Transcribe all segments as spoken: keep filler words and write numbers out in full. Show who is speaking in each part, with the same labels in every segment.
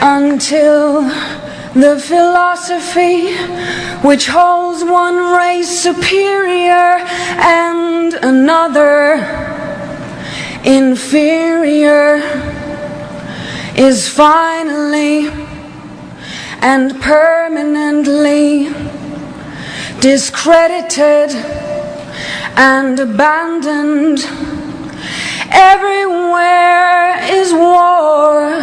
Speaker 1: until the philosophy which holds one race superior and another inferior is finally and permanently discredited and abandoned. Everywhere is war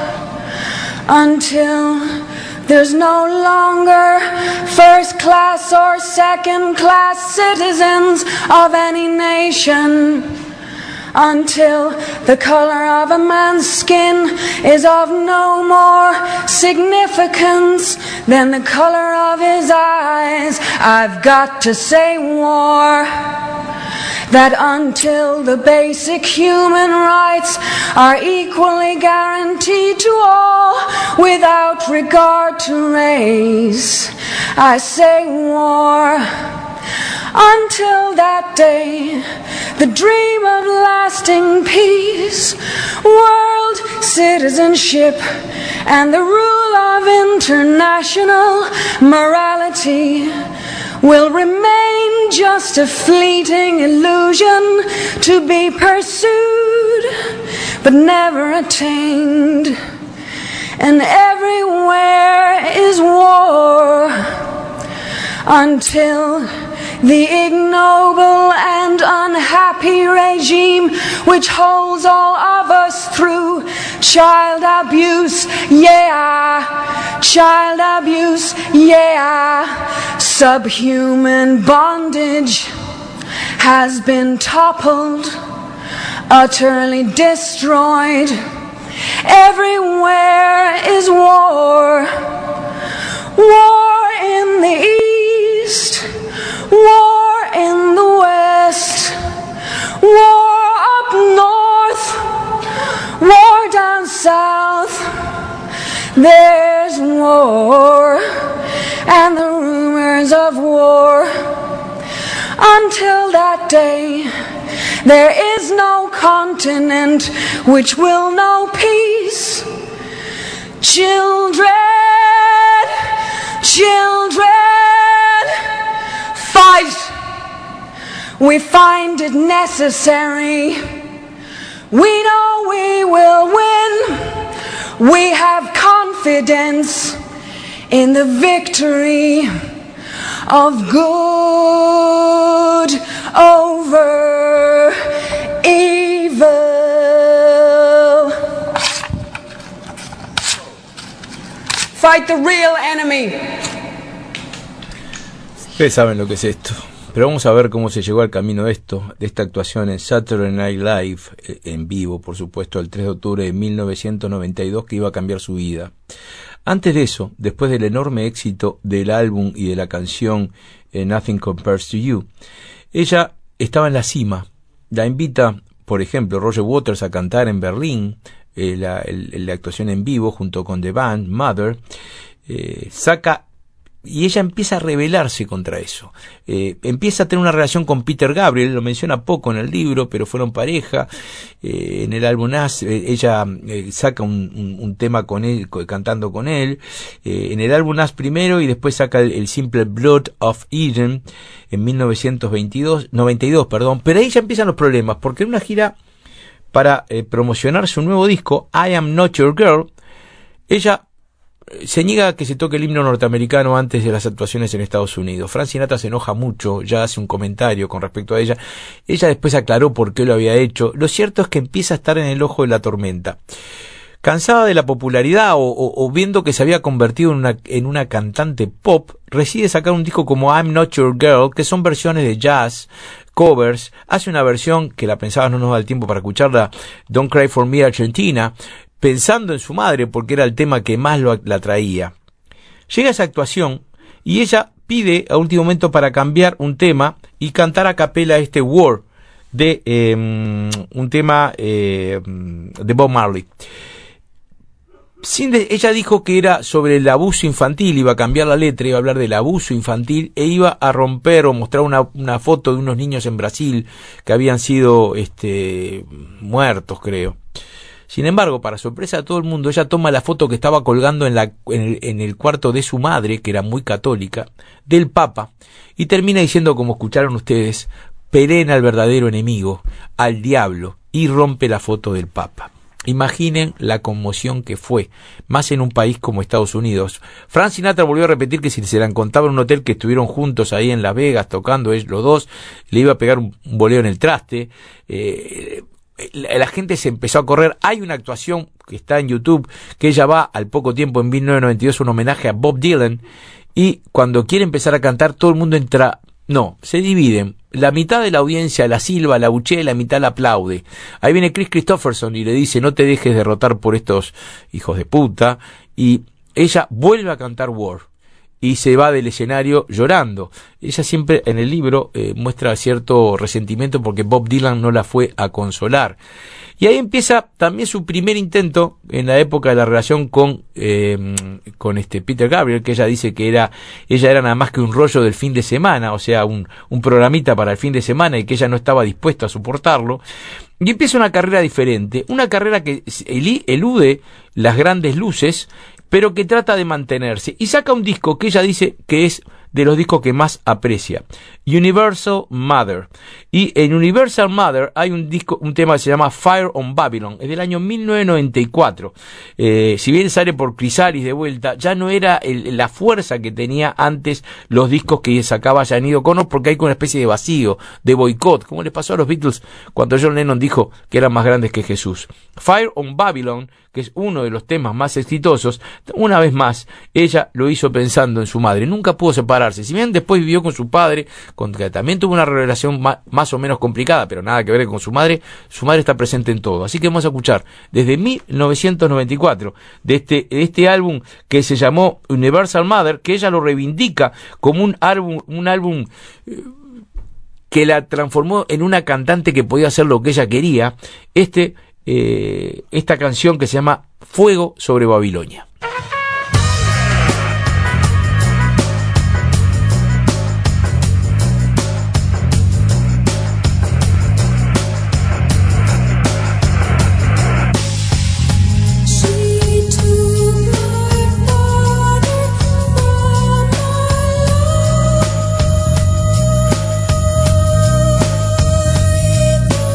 Speaker 1: until there's no longer first class or second class citizens of any nation, until the color of a man's skin is of no more significance than the color of his eyes. I've got to say war. That until the basic human rights are equally guaranteed to all without regard to race, I say war. Until that day, the dream of lasting peace, world citizenship, and the rule of international morality will remain just a fleeting illusion to be pursued but never attained. And everywhere is war until the ignoble and unhappy regime which holds all of us through child abuse, yeah, child abuse, yeah, subhuman bondage has been toppled, utterly destroyed. Everywhere is war, war in the east, war in the west, war up north, war down south. There's war and the rumors of war. Until that day, there is no continent which will know peace. Children, children, fight. We find it necessary. We know we will win. We have confidence in the victory of good over evil. Fight the real enemy.
Speaker 2: Ustedes saben lo que es esto, pero vamos a ver cómo se llegó al camino de esto, de esta actuación en Saturday Night Live, en vivo, por supuesto, el tres de octubre de mil novecientos noventa y dos, que iba a cambiar su vida. Antes de eso, después del enorme éxito del álbum y de la canción eh, Nothing Compares to You, ella estaba en la cima. La invita, por ejemplo, Roger Waters a cantar en Berlín, eh, la, el, la actuación en vivo junto con The Band, Mother, eh, saca... Y ella empieza a rebelarse contra eso. Eh, empieza a tener una relación con Peter Gabriel, lo menciona poco en el libro, pero fueron pareja. Eh, en el álbum As, eh, ella eh, saca un, un, un tema con él, cantando con él. Eh, en el álbum As primero, y después saca el, el simple Blood of Eden en mil novecientos veintidós, noventa y dos, perdón. Pero ahí ya empiezan los problemas, porque en una gira para eh, promocionar su nuevo disco, I Am Not Your Girl, ella se niega a que se toque el himno norteamericano antes de las actuaciones en Estados Unidos. Frank Sinatra se enoja mucho, ya hace un comentario con respecto a ella. Ella después aclaró por qué lo había hecho. Lo cierto es que empieza a estar en el ojo de la tormenta. Cansada de la popularidad o, o, o viendo que se había convertido en una, en una cantante pop, decide sacar un disco como I'm Not Your Girl, que son versiones de jazz, covers. Hace una versión que la pensaba, no nos da el tiempo para escucharla, Don't Cry For Me Argentina, pensando en su madre porque era el tema que más lo, la atraía. Llega esa actuación y ella pide a último momento para cambiar un tema y cantar a capela este War de eh, un tema eh, de Bob Marley. Sin de, ella dijo que era sobre el abuso infantil, iba a cambiar la letra, iba a hablar del abuso infantil e iba a romper o mostrar una, una foto de unos niños en Brasil que habían sido este, muertos, creo. Sin embargo, para sorpresa de todo el mundo, ella toma la foto que estaba colgando en, la, en, el, en el cuarto de su madre, que era muy católica, del Papa, y termina diciendo, como escucharon ustedes, pelea al verdadero enemigo, al diablo, y rompe la foto del Papa. Imaginen la conmoción que fue, más en un país como Estados Unidos. Frank Sinatra volvió a repetir que si se la encontraba en un hotel que estuvieron juntos ahí en Las Vegas tocando ellos los dos, le iba a pegar un, un boleo en el traste. Eh, la, la gente se empezó a correr. Hay una actuación que está en YouTube, que ella va al poco tiempo, en mil novecientos noventa y dos, un homenaje a Bob Dylan, y cuando quiere empezar a cantar, todo el mundo entra... No, se dividen. La mitad de la audiencia la silba, la buchea, y la mitad la aplaude. Ahí viene Chris Christopherson y le dice, no te dejes derrotar por estos hijos de puta. Y ella vuelve a cantar War y se va del escenario llorando. Ella siempre en el libro eh, muestra cierto resentimiento porque Bob Dylan no la fue a consolar. Y ahí empieza también su primer intento en la época de la relación con eh, con este Peter Gabriel, que ella dice que era ella era nada más que un rollo del fin de semana, o sea, un, un programita para el fin de semana, y que ella no estaba dispuesta a soportarlo. Y empieza una carrera diferente, una carrera que elude las grandes luces, pero que trata de mantenerse. Y saca un disco que ella dice que es de los discos que más aprecia, Universal Mother. Y en Universal Mother hay un disco, un tema que se llama Fire on Babylon, es del año mil novecientos noventa y cuatro. Eh, si bien sale por Chrysalis de vuelta, ya no era el, la fuerza que tenía antes los discos que sacaba Sinéad O'Connor, porque hay una especie de vacío, de boicot, como les pasó a los Beatles cuando John Lennon dijo que eran más grandes que Jesús. Fire on Babylon, que es uno de los temas más exitosos, una vez más, ella lo hizo pensando en su madre. Nunca pudo separarse. Si bien después vivió con su padre, con que también tuvo una relación más, más o menos complicada, pero nada que ver con su madre, su madre está presente en todo. Así que vamos a escuchar desde mil novecientos noventa y cuatro, de este, de este álbum que se llamó Universal Mother, que ella lo reivindica como un álbum, un álbum eh, que la transformó en una cantante que podía hacer lo que ella quería. Este Eh, esta canción que se llama Fuego sobre Babilonia.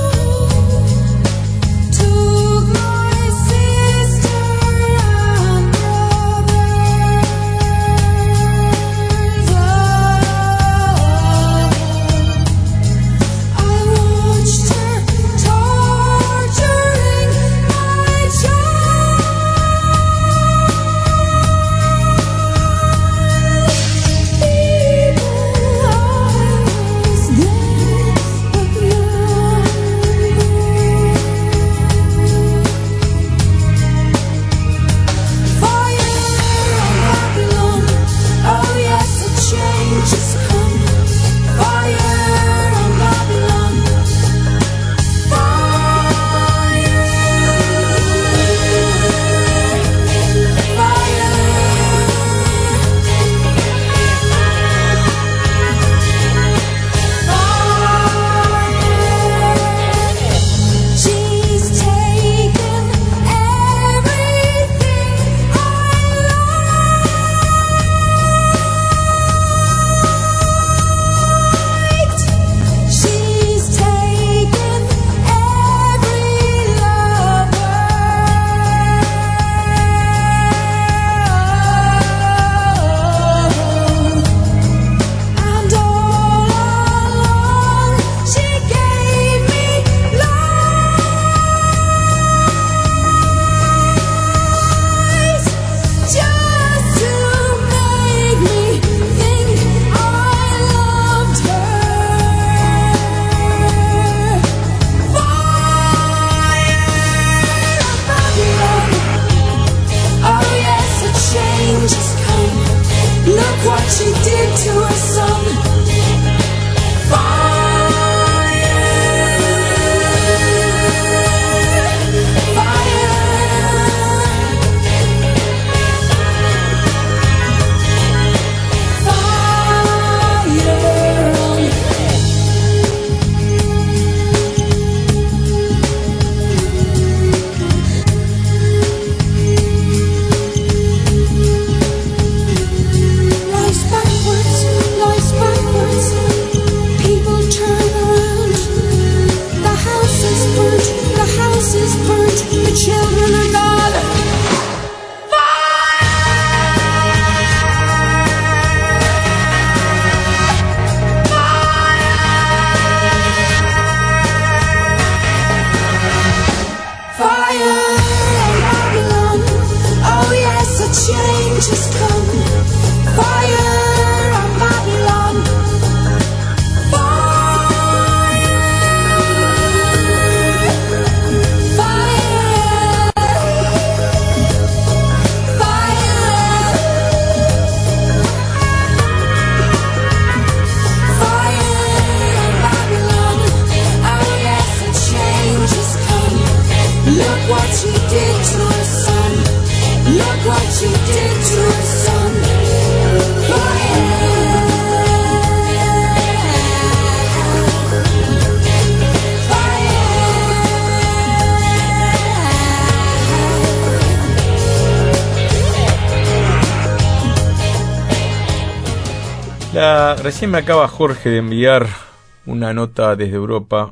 Speaker 3: Took my sister
Speaker 2: La, recién me acaba Jorge de enviar una nota desde Europa,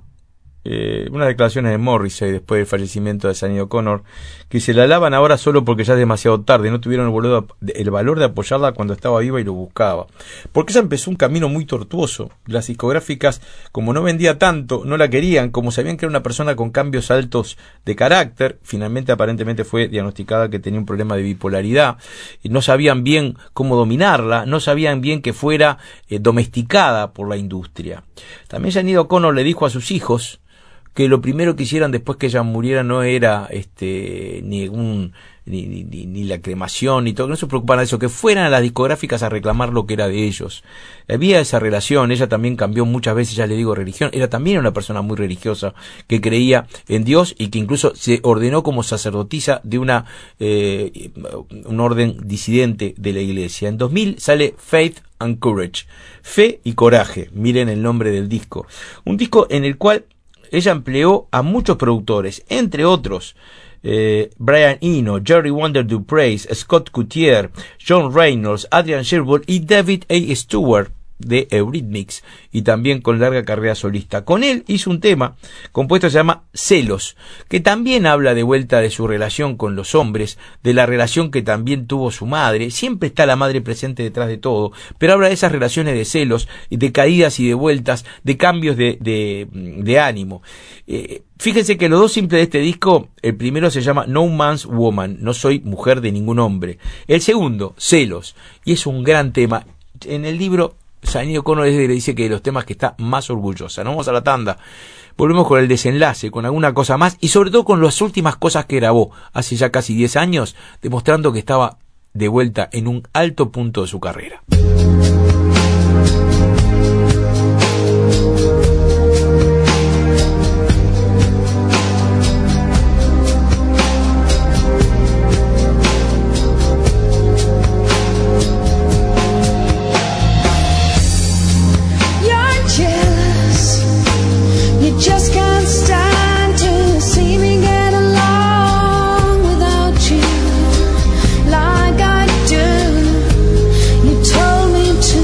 Speaker 2: eh, unas declaraciones de Morrissey después del fallecimiento de Sinéad O'Connor, que se la alaban ahora solo porque ya es demasiado tarde, no tuvieron el, boludo, el valor de apoyarla cuando estaba viva y lo buscaba. Porque ella empezó un camino muy tortuoso. Las discográficas, como no vendía tanto, no la querían, como sabían que era una persona con cambios altos de carácter, finalmente aparentemente fue diagnosticada que tenía un problema de bipolaridad, y no sabían bien cómo dominarla, no sabían bien que fuera eh, domesticada por la industria. También Sinéad O'Connor le dijo a sus hijos que lo primero que hicieran después que ella muriera no era este ni un ni, ni, ni la cremación ni todo, que no se preocuparan de eso, que fueran a las discográficas a reclamar lo que era de ellos. Había esa relación. Ella también cambió muchas veces, ya le digo religión, era también una persona muy religiosa que creía en Dios y que incluso se ordenó como sacerdotisa de una eh, un orden disidente de la iglesia. En dos mil sale Faith and Courage, Fe y Coraje, miren el nombre del disco, un disco en el cual ella empleó a muchos productores, entre otros eh, Brian Eno, Jerry Wonder Duprass, Scott Coutier, John Reynolds, Adrian Sherwood y David A. Stewart de Eurythmics, y también con larga carrera solista. Con él hizo un tema compuesto que se llama Celos, que también habla de vuelta de su relación con los hombres, de la relación que también tuvo su madre. Siempre está la madre presente detrás de todo, pero habla de esas relaciones de celos, de caídas y de vueltas, de cambios de, de, de ánimo. Eh, fíjense que los dos simples de este disco, el primero se llama No Man's Woman, no soy mujer de ningún hombre. El segundo, Celos, y es un gran tema. En el libro Sinéad O'Connor le dice que de los temas que está más orgullosa. No vamos a la tanda. Volvemos con el desenlace, con alguna cosa más y sobre todo con las últimas cosas que grabó hace ya casi diez años, demostrando que estaba de vuelta en un alto punto de su carrera.
Speaker 1: Like I do, you told me to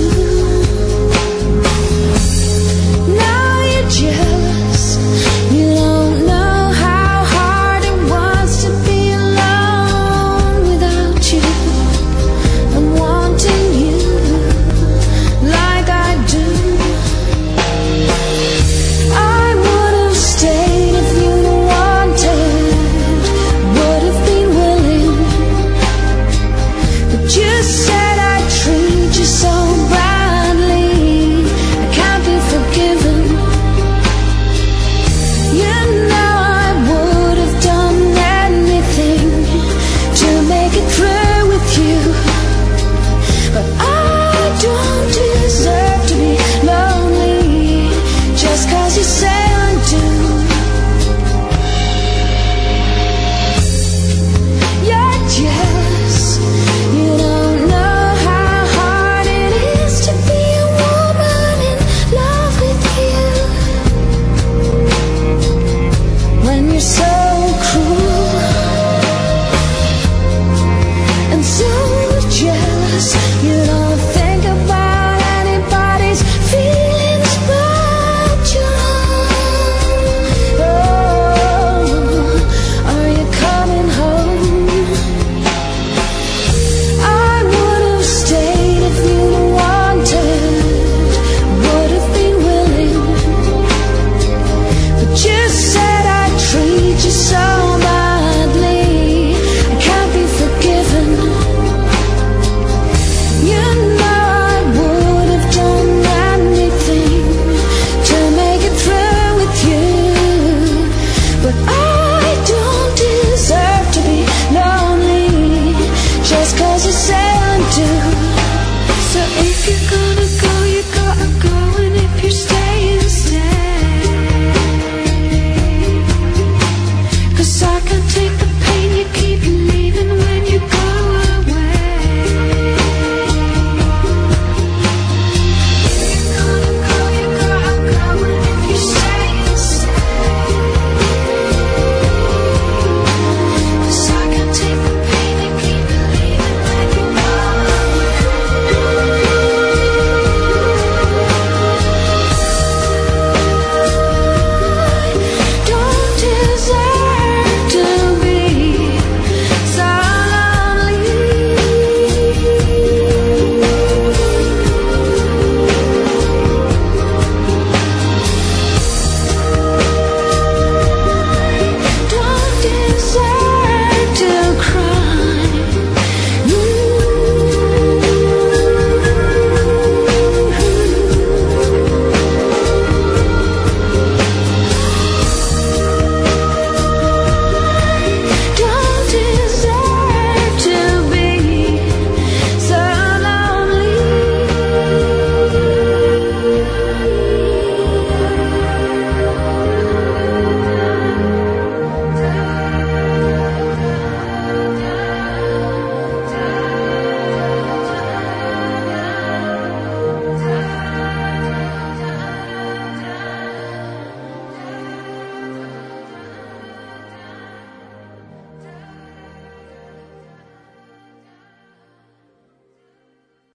Speaker 1: do. So if you're gonna go, you gotta go, and if you're staying